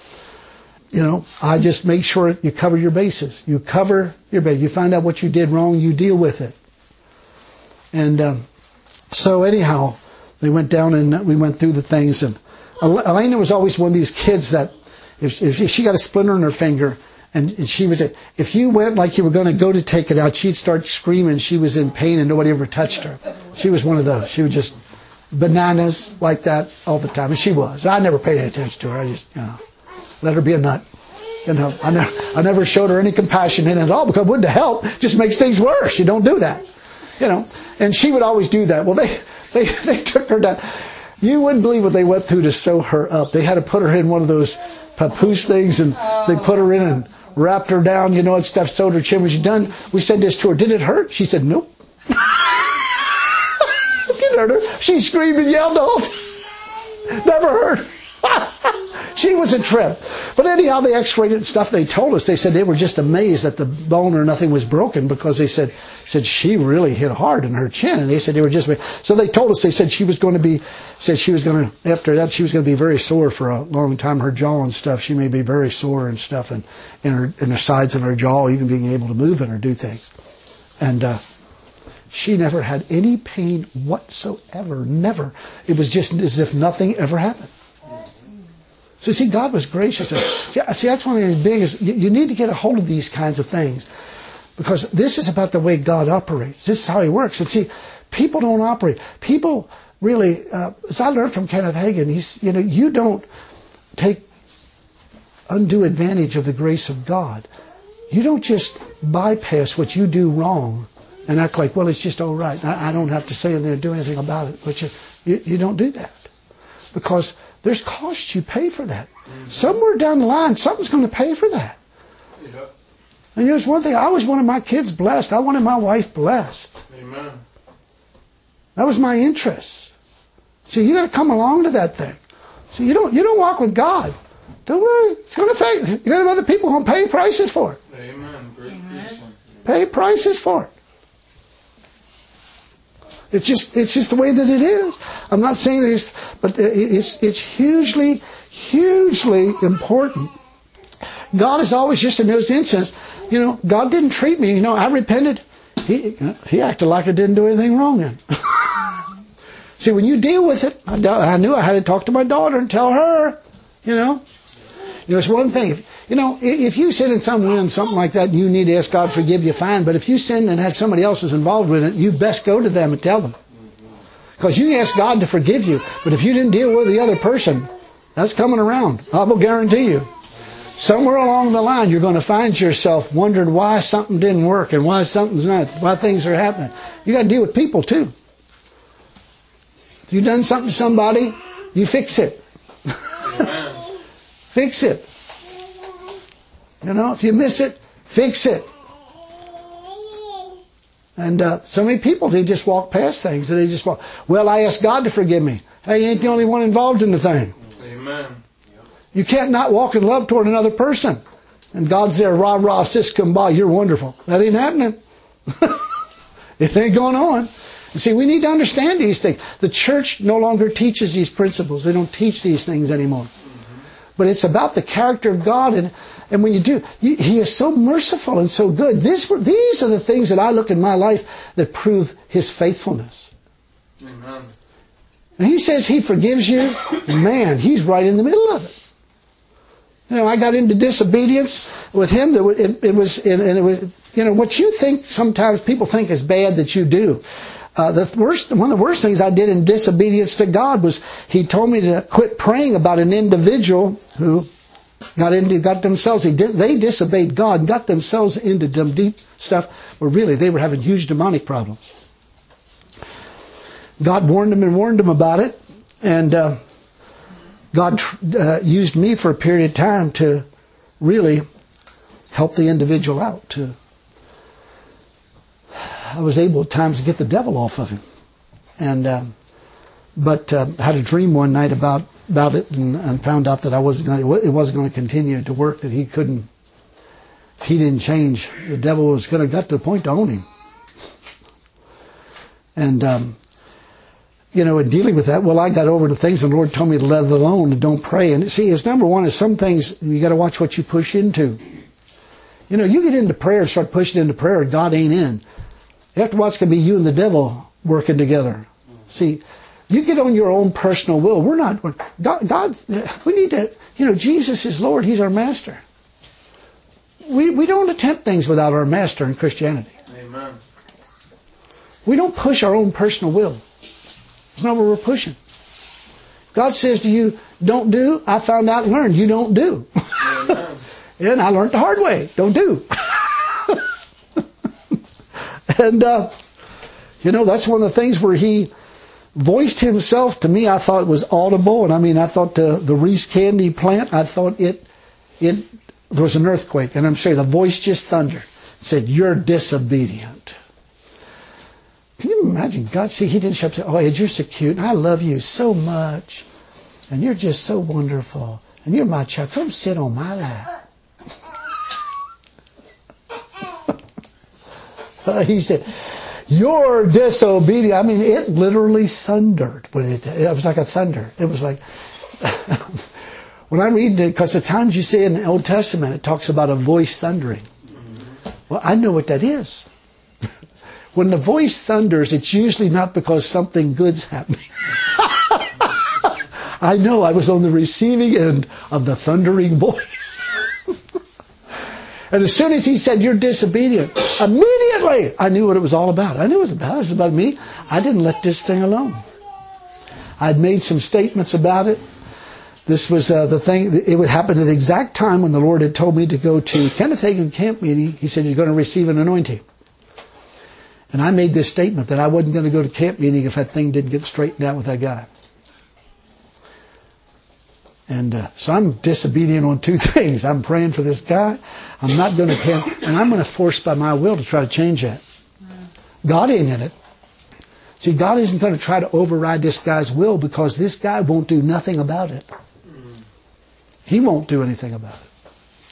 I just make sure you cover your bases. You cover your bases. You find out what you did wrong. You deal with it. And so anyhow, they went down and we went through the things. And Elena was always one of these kids that if she got a splinter in her finger And she was, if you went like you were going to go to take it out, she'd start screaming. She was in pain and nobody ever touched her. She was one of those. She would just bananas like that all the time. And she was. I never paid any attention to her. I just, let her be a nut. I never showed her any compassion in it at all because it wouldn't help. It just makes things worse. You don't do that. And she would always do that. Well, they took her down. You wouldn't believe what they went through to sew her up. They had to put her in one of those papoose things and they put her in and wrapped her down, and stuff, sewed her chin. When she done, we said this to her, did it hurt? She said, nope. It hurt her. She screamed and yelled all. Never hurt. She was a trip. But anyhow, the x-rayed and stuff, they told us, they said they were just amazed that the bone or nothing was broken because they said she really hit hard in her chin. And they said they were just, so they told us, they said after that, she was going to be very sore for a long time. Her jaw and stuff, she may be very sore and stuff and in the sides of her jaw, even being able to move it or do things. And, she never had any pain whatsoever. Never. It was just as if nothing ever happened. So see, God was gracious. See, that's one of the big is you need to get a hold of these kinds of things because this is about the way God operates. This is how He works. And see, people don't operate. People really, as I learned from Kenneth Hagin, you don't take undue advantage of the grace of God. You don't just bypass what you do wrong and act like, well, it's just all right. I don't have to say anything or do anything about it. But you don't do that because there's costs you pay for that. Somewhere down the line, something's going to pay for that. Yeah. And there's one thing, I always wanted my kids blessed. I wanted my wife blessed. Amen. That was my interest. See, you got to come along to that thing. See, you don't walk with God. Don't worry, it's going to pay. You got other people who pay prices for it. Amen. Great preaching. Pay prices for it. It's just the way that it is. I'm not saying this, but it's hugely, hugely important. God is always just in those instances. God didn't treat me. I repented. He acted like I didn't do anything wrong then. See, when you deal with it, I knew I had to talk to my daughter and tell her, it's one thing. If you sin in something like that, you need to ask God to forgive you, fine. But if you sin and had somebody else is involved with it, you best go to them and tell them. Because you ask God to forgive you, but if you didn't deal with the other person, that's coming around. I will guarantee you. Somewhere along the line, you're going to find yourself wondering why something didn't work and why something's not, why things are happening. You got to deal with people too. If you've done something to somebody, you fix it. Amen. Fix it. If you miss it, fix it. And so many people, they just walk past things. And they just walk, well, I asked God to forgive me. Hey, you ain't the only one involved in the thing. Amen. You can't not walk in love toward another person. And God's there, rah, rah, sis, come by, you're wonderful. That ain't happening. It ain't going on. And see, we need to understand these things. The church no longer teaches these principles. They don't teach these things anymore. But it's about the character of God. And when you do, He is so merciful and so good. These are the things that I look in my life that prove His faithfulness. Amen. And He says He forgives you. Man, He's right in the middle of it. I got into disobedience with Him. It was what you think sometimes people think is bad that you do. One of the worst things I did in disobedience to God was He told me to quit praying about an individual who got themselves, they disobeyed God and got themselves into some deep stuff where really they were having huge demonic problems. God warned them about it, and God used me for a period of time to really help the individual out. I was able at times to get the devil off of him. But I had a dream one night about it and found out that it wasn't going to continue to work, that he couldn't, if he didn't change, the devil was going to get to the point to own him. And, in dealing with that, I got over the things and the Lord told me to let it alone and don't pray. And see, it's number one is some things, you got to watch what you push into. You get into prayer and start pushing into prayer and God ain't in. Afterwards, it's going to be you and the devil working together. See, you get on your own personal will. God, we need to, Jesus is Lord. He's our master. we don't attempt things without our master in Christianity. Amen. We don't push our own personal will. It's not what we're pushing. God says to you, don't do. I found out and learned you don't do. Amen. And I learned the hard way. Don't do. And, that's one of the things where he voiced himself. To me, I thought it was audible. And I thought the Reese candy plant, I thought there was an earthquake. And I'm sure the voice just thundered. It said, you're disobedient. Can you imagine God? See, he didn't show up and say, oh, Ed, you're so cute. And I love you so much. And you're just so wonderful. And you're my child. Come sit on my lap. He said, you're disobedient. It literally thundered. But it was like a thunder. It was like, when I read it, because the times you see in the Old Testament, it talks about a voice thundering. Well, I know what that is. When the voice thunders, it's usually not because something good's happening. I know I was on the receiving end of the thundering voice. And as soon as he said, you're disobedient, immediately I knew what it was all about. I knew what it was about. It was about me. I didn't let this thing alone. I'd made some statements about it. This was the thing. It would happen at the exact time when the Lord had told me to go to Kenneth Hagin camp meeting. He said, you're going to receive an anointing. And I made this statement that I wasn't going to go to camp meeting if that thing didn't get straightened out with that guy. And so I'm disobedient on two things. I'm praying for this guy. I'm not going to camp. And I'm going to force by my will to try to change that. God ain't in it. See, God isn't going to try to override this guy's will because this guy won't do nothing about it. He won't do anything about it.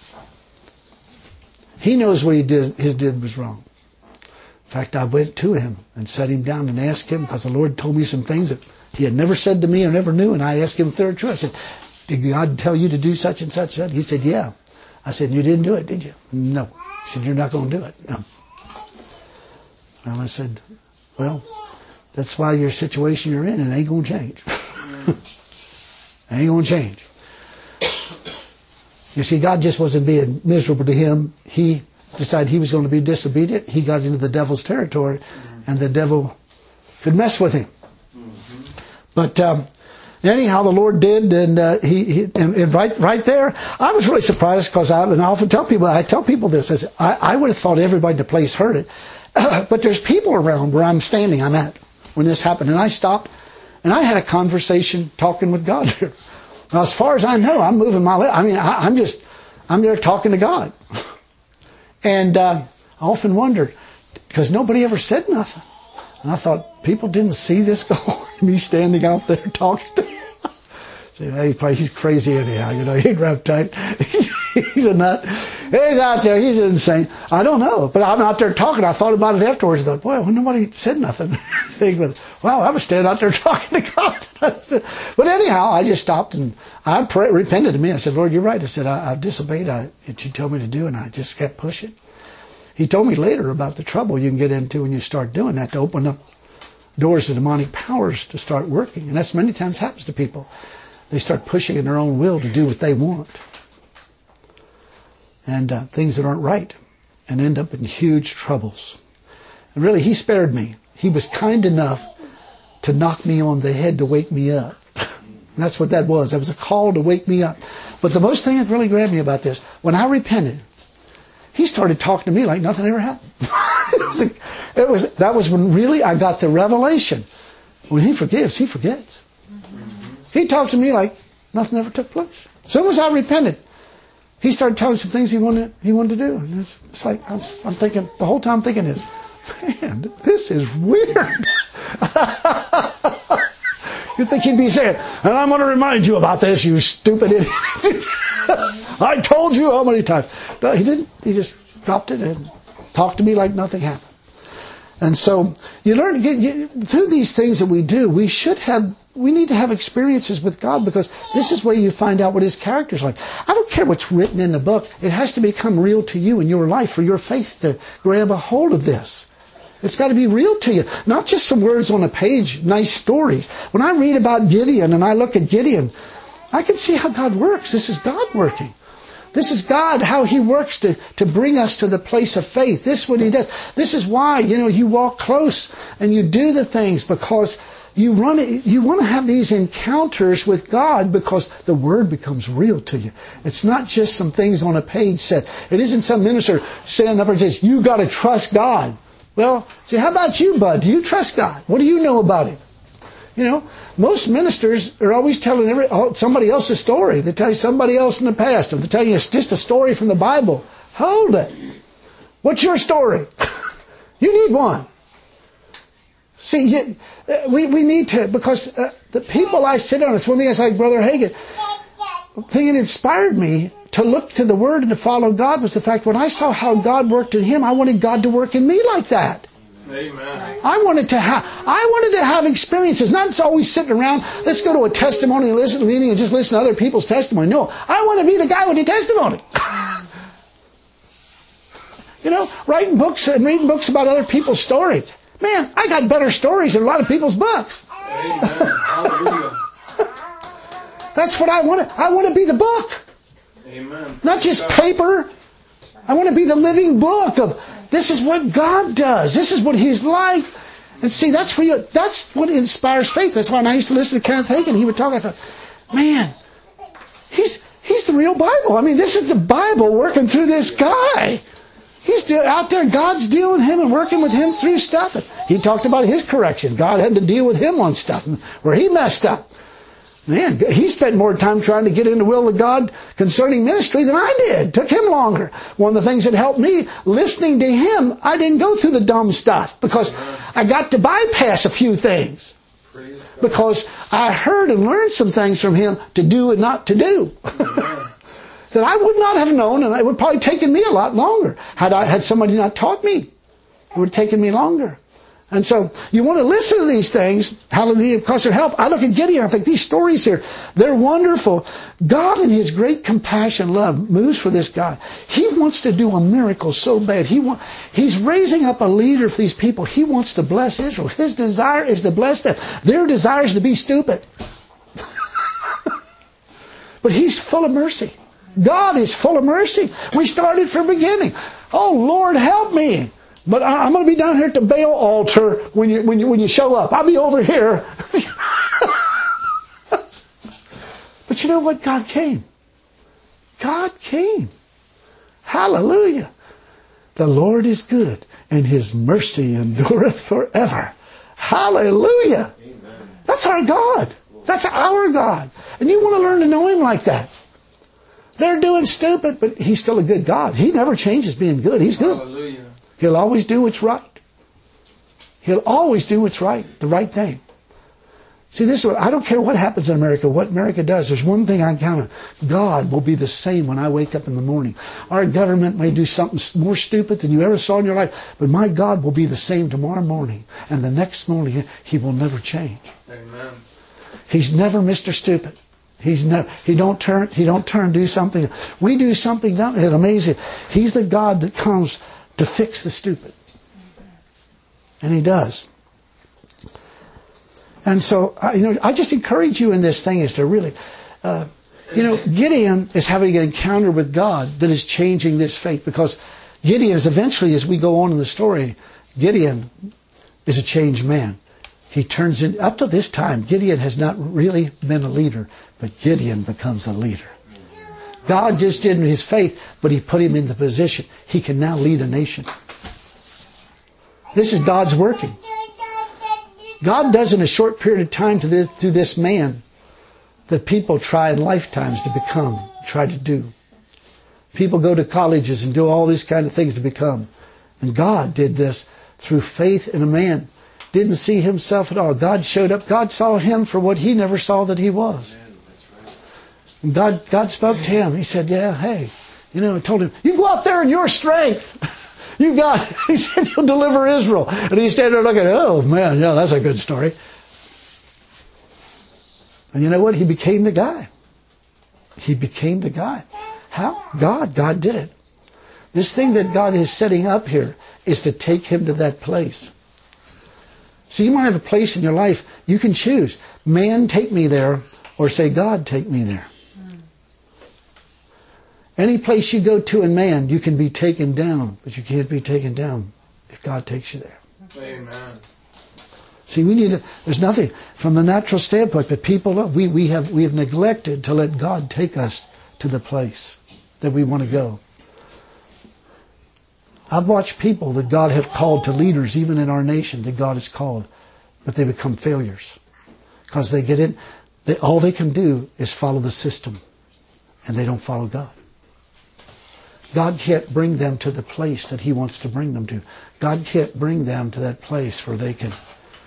He knows what he did was wrong. In fact, I went to him and sat him down and asked him, because the Lord told me some things that he had never said to me or never knew. And I asked him third choice. I said, did God tell you to do such and such? He said, yeah. I said, you didn't do it, did you? No. He said, you're not going to do it. No. Well, I said, well, that's why your situation you're in, it ain't going to change. It ain't going to change. You see, God just wasn't being miserable to him. He decided he was going to be disobedient. He got into the devil's territory, and the devil could mess with him. But anyhow, the Lord did, and and right there, I was really surprised because I often tell people this. I would have thought everybody in the place heard it, but there's people around where I'm standing. I'm at when this happened, and I stopped, and I had a conversation talking with God there. Now, as far as I know, I'm moving my lips. I'm there talking to God. And I often wondered, because nobody ever said nothing. And I thought, people didn't see this go on, me standing out there talking to him. Say, hey, he's crazy anyhow, he'd wrap tight. He's a nut. He's out there, he's insane. I don't know, but I'm out there talking. I thought about it afterwards. I thought, boy, well, nobody said nothing. But, wow, I was standing out there talking to God. But anyhow, I just stopped and I repented to me. I said, Lord, you're right. I said, I disobeyed what you told me to do, and I just kept pushing. He told me later about the trouble you can get into when you start doing that, to open up doors to demonic powers to start working. And that's many times happens to people. They start pushing in their own will to do what they want. And things that aren't right. And end up in huge troubles. And really, he spared me. He was kind enough to knock me on the head to wake me up. And that's what that was. That was a call to wake me up. But the most thing that really grabbed me about this, when I repented, he started talking to me like nothing ever happened. That was when really I got the revelation. When he forgives, he forgets. He talked to me like nothing ever took place. As soon as I repented, he started telling some things he wanted to do. And it's like, I'm thinking, the whole time thinking is, man, this is weird. You think he'd be saying, and I'm going to remind you about this, you stupid idiot. I told you how many times. No, he didn't. He just dropped it and talked to me like nothing happened. And so you learn through these things that we do, we need to have experiences with God, because this is where you find out what His character is like. I don't care what's written in the book. It has to become real to you in your life for your faith to grab a hold of this. It's got to be real to you. Not just some words on a page, nice stories. When I read about Gideon and I look at Gideon, I can see how God works. This is God working. This is God, how He works to bring us to the place of faith. This is what He does. This is why, you walk close and you do the things because you want to have these encounters with God because the Word becomes real to you. It's not just some things on a page said. It isn't some minister standing up and says, you got to trust God. Well, see, how about you, bud? Do you trust God? What do you know about Him? Most ministers are always telling somebody else's story. They tell you somebody else in the past, or they tell you it's just a story from the Bible. Hold it. What's your story? You need one. See, we need to, because the people I sit on, it's one thing I say, like Brother Hagin, the thing that inspired me to look to the Word and to follow God was the fact when I saw how God worked in him, I wanted God to work in me like that. Amen. I wanted to have experiences, not just always sitting around, let's go to a testimony meeting and just listen to other people's testimony. No, I want to be the guy with the testimony. Writing books and reading books about other people's stories. Man, I got better stories than a lot of people's books. Amen. Hallelujah. That's what I want. I want to be the book. Amen. Not just paper. I want to be the living book of this is what God does. This is what He's like. And see, that's what inspires faith. That's why when I used to listen to Kenneth Hagin, he would talk, I thought, man, he's the real Bible. I mean, this is the Bible working through this guy. He's out there, God's dealing with him and working with him through stuff. And he talked about his correction. God had to deal with him on stuff where he messed up. Man, he spent more time trying to get in the will of God concerning ministry than I did. It took him longer. One of the things that helped me, listening to him, I didn't go through the dumb stuff because I got to bypass a few things. Because I heard and learned some things from him to do and not to do. That I would not have known, and it would probably taken me a lot longer. Had somebody not taught me, it would have taken me longer. And so, you want to listen to these things, hallelujah, because they're help. I look at Gideon, I think these stories here, they're wonderful. God in His great compassion, love, moves for this guy. He wants to do a miracle so bad. He's raising up a leader for these people. He wants to bless Israel. His desire is to bless them. Their desire is to be stupid. But He's full of mercy. God is full of mercy. We started from the beginning. Oh, Lord, help me. But I'm going to be down here at the Baal altar when you show up. I'll be over here. But you know what? God came. God came. Hallelujah. The Lord is good, and His mercy endureth forever. Hallelujah. Amen. That's our God. That's our God. And you want to learn to know Him like that. They're doing stupid, but He's still a good God. He never changes being good. He's good. Hallelujah. He'll always do what's right. He'll always do what's right, the right thing. See, I don't care what happens in America, what America does. There's one thing I count on. God will be the same when I wake up in the morning. Our government may do something more stupid than you ever saw in your life, but my God will be the same tomorrow morning. And the next morning, He will never change. Amen. He's never Mr. Stupid. He don't turn, do something. We do something, it's amazing. He's the God that comes to fix the stupid. And He does. And so, I just encourage you in this thing is to really, Gideon is having an encounter with God that is changing this faith, because Gideon is eventually, as we go on in the story, Gideon is a changed man. He turns in, up to this time, Gideon has not really been a leader, but Gideon becomes a leader. God just did his faith, but He put him in the position. He can now lead a nation. This is God's working. God does in a short period of time to this man that people try in lifetimes to become, try to do. People go to colleges and do all these kind of things to become. And God did this through faith in a man. Didn't see himself at all. God showed up. God saw him for what he never saw that he was. And God spoke to him. He said, yeah, hey. Told him, you go out there in your strength. He said, you'll deliver Israel. And he stayed there looking, oh man, yeah, that's a good story. And you know what? He became the guy. He became the guy. How? God did it. This thing that God is setting up here is to take him to that place. So you might have a place in your life, you can choose. Man, take me there, or say, God, take me there. Any place you go to in man, you can be taken down, but you can't be taken down if God takes you there. Amen. See, there's nothing from the natural standpoint, but people, we have neglected to let God take us to the place that we want to go. I've watched people that God have called to leaders, even in our nation, that God has called, but they become failures. Because they get in, all they can do is follow the system, and they don't follow God. God can't bring them to the place that He wants to bring them to. God can't bring them to that place where they can,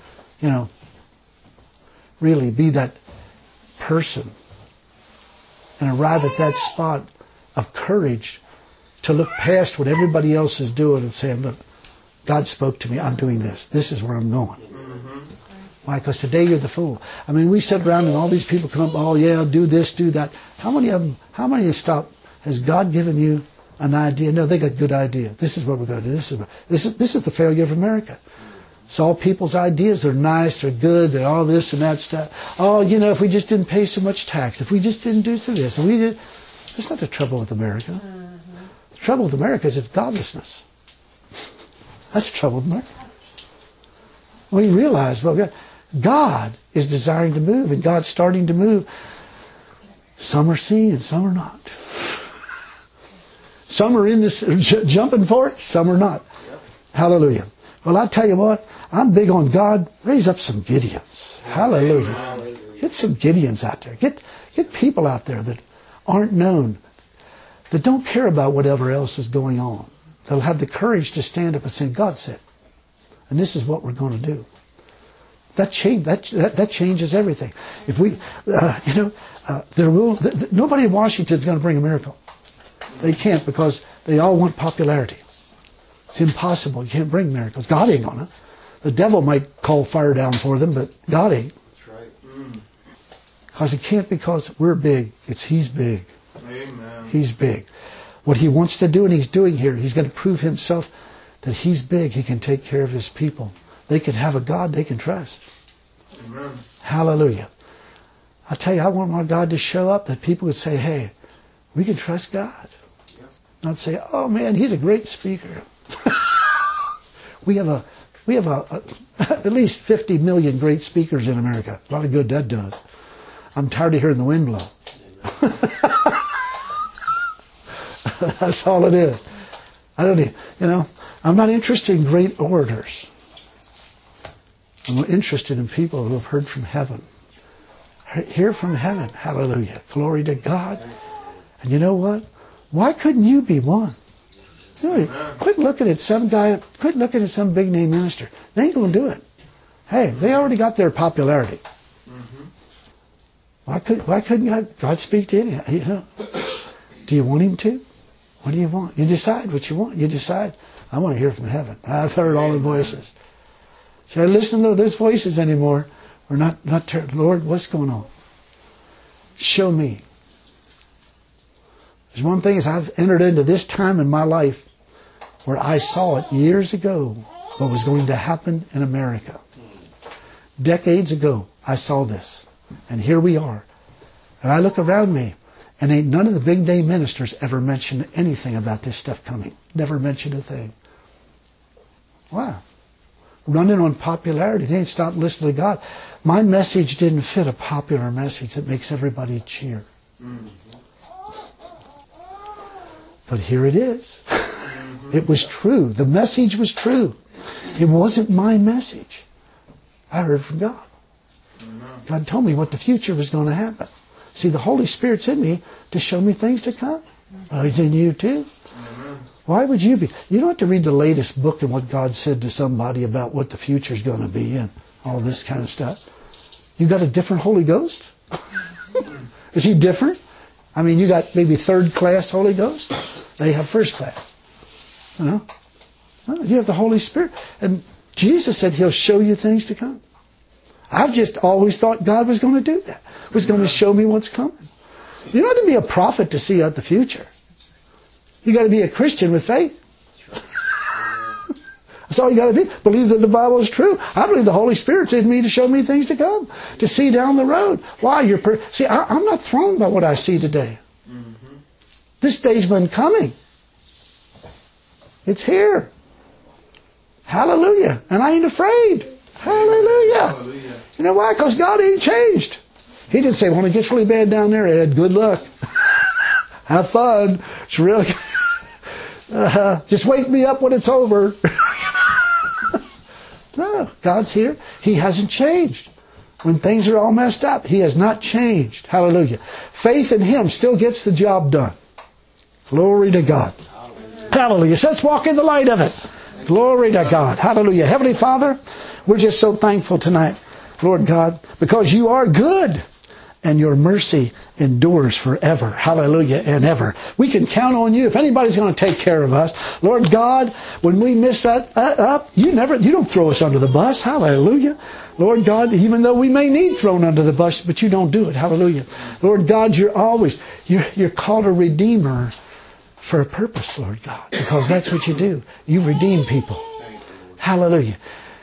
really be that person and arrive at that spot of courage to look past what everybody else is doing and say, look, God spoke to me, I'm doing this. This is where I'm going. Mm-hmm. Why? Because today you're the fool. I mean, we sit around and all these people come up, oh yeah, do this, do that. How many stop? Has God given you an idea? No, they got good ideas. This is what we're going to do. This is the failure of America. It's all people's ideas. They're nice, they're good, they're all this and that stuff. Oh, if we just didn't pay so much tax, if we just didn't do this, if we did. That's not the trouble with America. The trouble with America is its godlessness. That's the trouble with America. When you realize, well, God is desiring to move, and God's starting to move. Some are seeing and some are not. Some are in this jumping for it, some are not. Hallelujah. Well, I tell you what, I'm big on God. Raise up some Gideons. Hallelujah. Get some Gideons out there. Get people out there that aren't known, that don't care about whatever else is going on. They'll have the courage to stand up and say, God said, and this is what we're going to do. That changes everything. If we, nobody in Washington is going to bring a miracle. They can't, because they all want popularity. It's impossible. You can't bring miracles. God ain't gonna. The devil might call fire down for them, but God ain't. That's right. Because it can't, because we're big. It's He's big. Amen. He's big. What He wants to do, and He's doing here, He's going to prove Himself that He's big. He can take care of His people. They can have a God they can trust. Amen. Hallelujah. I tell you, I want my God to show up, that people would say, hey, we can trust God. Not say, oh man, he's a great speaker. We have at least 50 million great speakers in America. A lot of good that does. I'm tired of hearing the wind blow. That's all it is. I don't need, I'm not interested in great orators. I'm interested in people who have heard from heaven. Hear from heaven. Hallelujah. Glory to God. And you know what? Why couldn't you be one? Quit looking at some guy, quit looking at some big name minister. They ain't going to do it. Hey, they already got their popularity. Mm-hmm. Why couldn't God speak to any? Do you want Him to? What do you want? You decide what you want. You decide, I want to hear from heaven. I've heard all the voices. Should I listen to those voices anymore? Or not Lord, what's going on? Show me. There's one thing, is I've entered into this time in my life where I saw it years ago, what was going to happen in America. Decades ago, I saw this. And here we are. And I look around me, and ain't none of the big name ministers ever mentioned anything about this stuff coming. Never mentioned a thing. Wow. Running on popularity. They ain't stopped listening to God. My message didn't fit a popular message that makes everybody cheer. But here it is. It was true. The message was true. It wasn't my message. I heard from God. God told me what the future was going to happen. See, the Holy Spirit's in me to show me things to come. Well, He's in you too. Why would you be? You don't have to read the latest book and what God said to somebody about what the future's going to be and all this kind of stuff. You got a different Holy Ghost? Is He different? I mean, you got maybe third class Holy Ghost. They have first class. No, you have the Holy Spirit. And Jesus said He'll show you things to come. I've just always thought God was going to do that. Was going to show me what's coming. You don't have to be a prophet to see out the future. You got to be a Christian with faith. That's all you got to be. Believe that the Bible is true. I believe the Holy Spirit's in me to show me things to come, to see down the road. Why? See, I'm not thrown by what I see today. This day's been coming. It's here. Hallelujah. And I ain't afraid. Hallelujah. Hallelujah. You know why? Because God ain't changed. He didn't say, when it gets really bad down there, Ed, good luck. Have fun. It's really just wake me up when it's over. No, God's here. He hasn't changed. When things are all messed up, He has not changed. Hallelujah. Faith in Him still gets the job done. Glory to God. Hallelujah. So let's walk in the light of it. Glory to God. Hallelujah. Heavenly Father, we're just so thankful tonight, Lord God, because You are good and Your mercy endures forever. Hallelujah and ever. We can count on You. If anybody's going to take care of us, Lord God, when we mess up, You don't throw us under the bus. Hallelujah. Lord God, even though we may need thrown under the bus, but You don't do it. Hallelujah. Lord God, you're called a redeemer for a purpose, Lord God, because that's what You do. You redeem people. Hallelujah.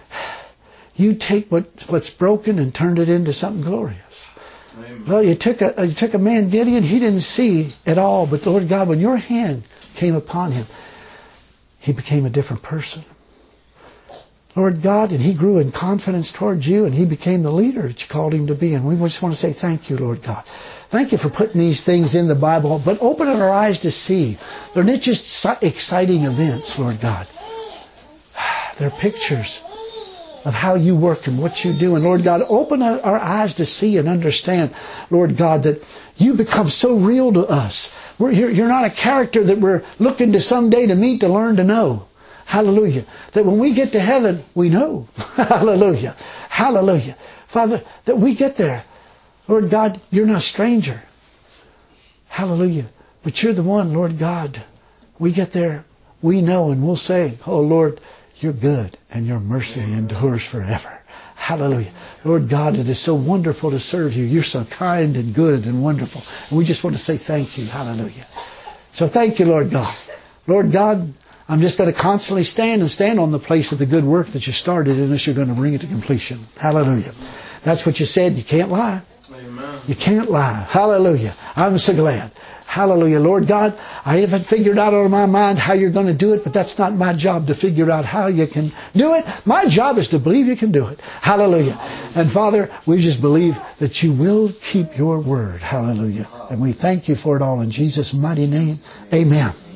You take what's broken and turned it into something glorious. Amen. Well, you took a man, Gideon, he didn't see at all, but Lord God, when Your hand came upon him, he became a different person. Lord God, and he grew in confidence towards You, and he became the leader that You called him to be. And we just want to say thank You, Lord God. Thank You for putting these things in the Bible, but opening our eyes to see. They're not just exciting events, Lord God. They're pictures of how You work and what You do. And Lord God, open our eyes to see and understand, Lord God, that You become so real to us. You're not a character that we're looking to someday to meet, to learn, to know. Hallelujah. That when we get to heaven, we know. Hallelujah. Hallelujah. Father, that we get there. Lord God, You're not a stranger. Hallelujah. But You're the one, Lord God. We get there, we know, and we'll say, oh Lord, You're good and Your mercy endures forever. Hallelujah. Lord God, it is so wonderful to serve You. You're so kind and good and wonderful. And we just want to say thank You. Hallelujah. So thank You, Lord God. Lord God, I'm just going to constantly stand on the place of the good work that You started in us. You're going to bring it to completion. Hallelujah. That's what You said. You can't lie. Amen. You can't lie. Hallelujah. I'm so glad. Hallelujah. Lord God, I haven't figured out in my mind how You're going to do it, but that's not my job to figure out how You can do it. My job is to believe You can do it. Hallelujah. And Father, we just believe that You will keep Your word. Hallelujah. And we thank You for it all in Jesus' mighty name. Amen.